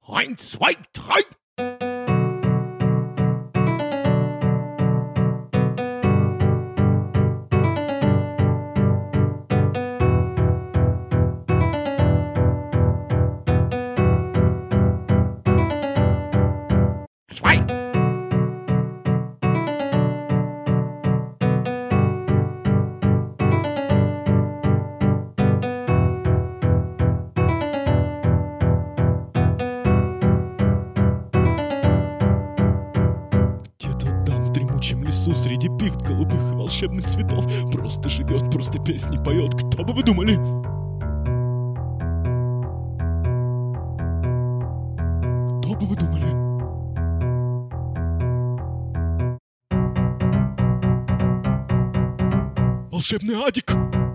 Eins, zwei, drei. Zwei. Где-то там в дремучем лесу среди пихт голубых и волшебных цветов просто живет, просто песни поет. Кто бы вы думали? Кто бы вы думали? Волшебный Адик!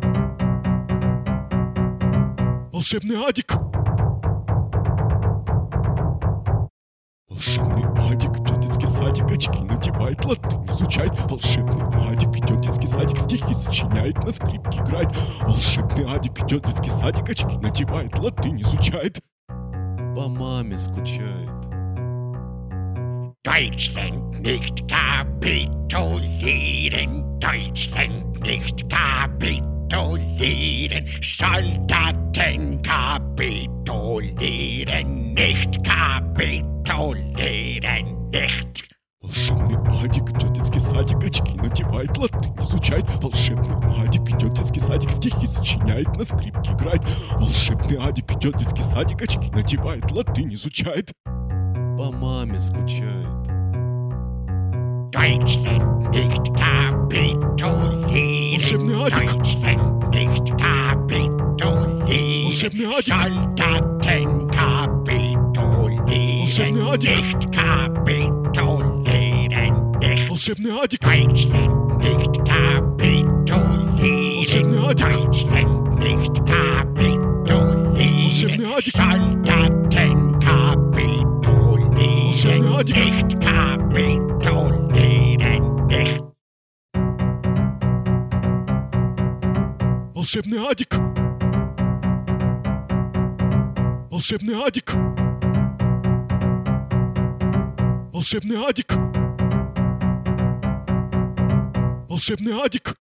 Волшебный Адик! Волшебный Адик идет в детский садик, очки надевает, латынь изучает. Волшебный Адик идет в детский садик, стихи сочиняет, на скрипке играет. Волшебный Адик идет в детский садик, очки надевает, латынь изучает. По маме скучает. Deutschland nicht kapitulieren, Deutschland nicht kapitulieren, Soldaten kapitulieren nicht, kapitulieren nicht. Волшебный Адик идет в детский садик, очки надевает, латынь изучает. Волшебный Адик идет в детский садик, стихи сочиняет, на скрипке играет. Волшебный Адик идет в детский садик, очки надевает, латынь изучает. По маме скучает. Deutschland nicht kapitulieren, Волшебный Адик! Deutschland nicht kapitulieren, Волшебный Адик! Soldaten kapitulieren Волшебный Адик! nicht, kapitulieren nicht. Волшебный Адик! Deutschland nicht kapitulieren, Волшебный Адик! Deutschland nicht kapitulieren, Волшебный Адик! Soldaten kapitulieren Волшебный Адик! nicht, kapitulieren nicht. Волшебный Адик! Волшебный Адик! Волшебный Адик! Волшебный Адик!